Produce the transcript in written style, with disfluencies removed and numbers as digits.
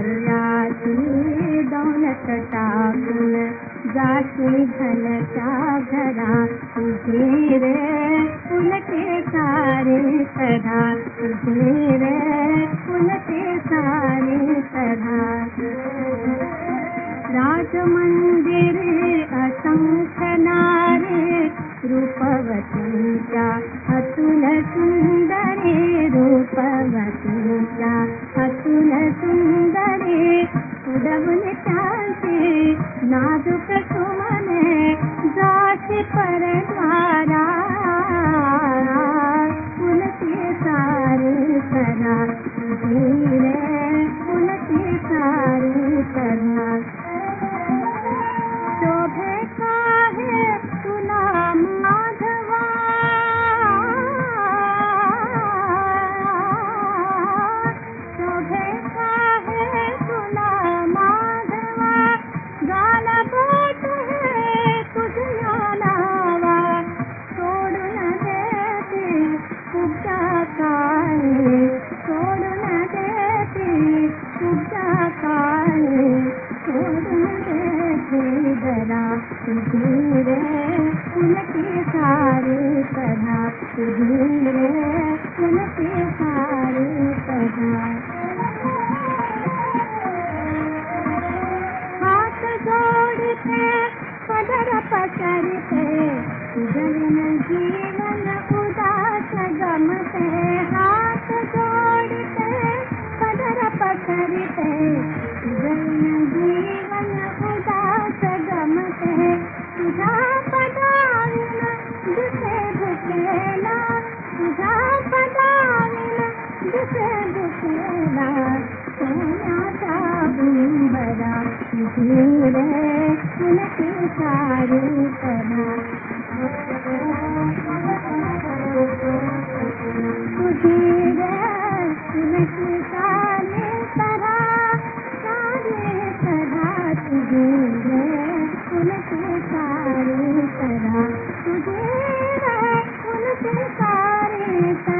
दरियाची दौलत टाकून जाशी घनच्या घरा तुझे रे उलटे सारे सदा तुझे रे उलटे सारे सदा राज मंदिर असंख्य नारे रूपवतीच्या अतुल सुंदरे रूपवतीच्या अतुल सुंदरे उडवून त्यांचे नाजूक सुमने जाशी परद्वारा उलटे सारे सदा धीरे उलटे सारे सदा शोभे का है तुला माधवा शोभे का है तुला माधवा गाला बोट है तुझ्या नावा सोडून देते तुझ्या काळे सोडून देते तुझ्या काळे सोडून देते जरा तुझी रे उलटे सारे सदा तुझी रे उलटे सारे सदा हाथ जोड़ते पदर पसरते जलन जीवन उदास गमते हाथ जोड़ते पदर पसरते जलन जीवन उदास गमते तुझा पदाविन जिसे भुकेला तुझा पदाविन जिसे भुकेला सोन्याचा बुंबरा तुझी रे उलटे सारे सदा तुझी रे उलटे सारे सदा सारे सदा तुझी रे उलटे सारे सदा तुझे रे उलटे सारे